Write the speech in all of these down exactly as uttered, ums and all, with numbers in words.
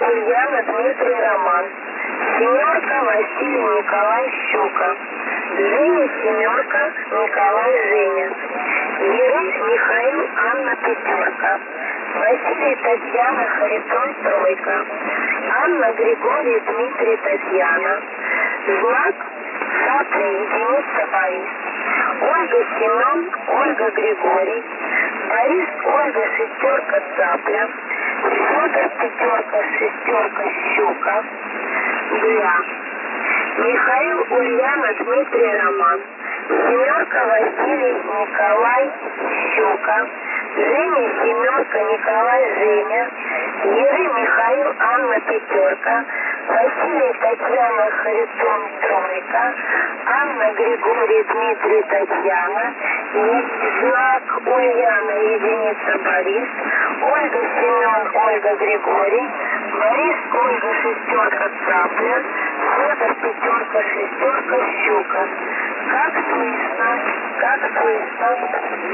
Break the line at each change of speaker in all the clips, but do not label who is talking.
Ульяна, Дмитрий, Роман. Семерка, Василий, Николай, Щука. Женя, семерка, Николай, Женя. Ерык, Михаил, Анна, пятерка. Василий, Татьяна, Харитон, тройка. Анна, Григорий, Дмитрий, Татьяна. Знак Цапля, единица, Борис. Ольга, Семен, Ольга, Григорий. Борис, Ольга, шестерка, Цапля. Федор, пятерка, шестерка, Щука. Два. Михаил, Ульяна, Дмитрий, Роман. Семерка, Василий, Николай, Щука. Женя, семерка, Николай, Женя. Еры, Михаил, Анна, пятерка. Василий, Татьяна, Харитон, тройка. Анна, Григорий, Дмитрий, Татьяна. Знак Ульяна, единица, Борис. Ольга, Семен, Ольга, Григорий. Борис, Ольга, шестерка, Цапля. Федор, пятерка, шестерка, Щука. Как слышно? Как слышно?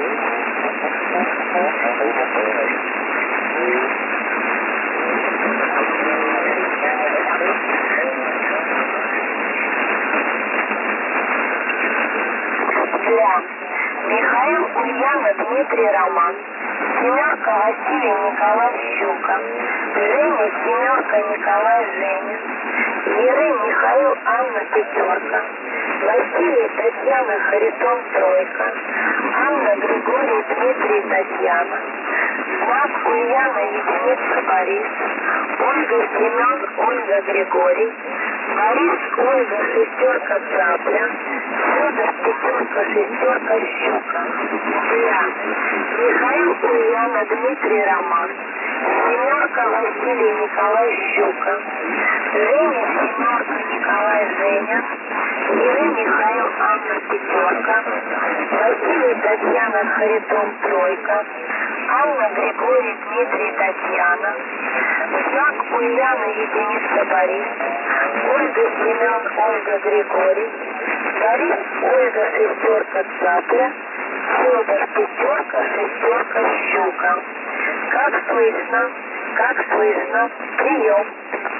Для Михаил, Ульяна, Дмитрий, Роман. Семерка, Василий, Николай, Щука. Женя, семерка, Николай, Женя. Еры, Михаил, Анна, пятерка. Василий, Татьяна, Харитон, тройка. Анна, Григорий, Дмитрий, Татьяна. Знак Ульяна, единица, Борис. Ольга, Семен, Ольга, Григорий. Борис, Ольга, шестерка, Цапля. Федор, пятерка, шестерка, Щука. Для Михаил, Ульяна, Дмитрий, Роман. Семерка, Василий, Николай, Щука. Женя, семерка, Николай, Женя. Еры, Михаил, Анна, пятерка. Василий, Татьяна, Харитон, тройка. Анна, Григорий, Дмитрий, Татьяна. Знак Ульяна, единица, Борис. Ольга, Семен, Ольга, Григорий. Борис, Ольга, шестерка, Цапля. Федор, пятерка, шестерка, Щука. Как слышно? Как слышно? Прием.